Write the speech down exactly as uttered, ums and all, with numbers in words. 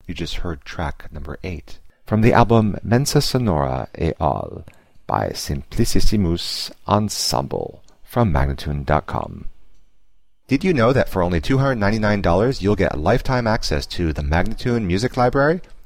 You just heard track number eight from the album Mensa Sonora et al. By Simplicissimus Ensemble from Magnatune dot com. Did you know that for only two hundred ninety-nine dollars you'll get lifetime access to the Magnatune Music Library?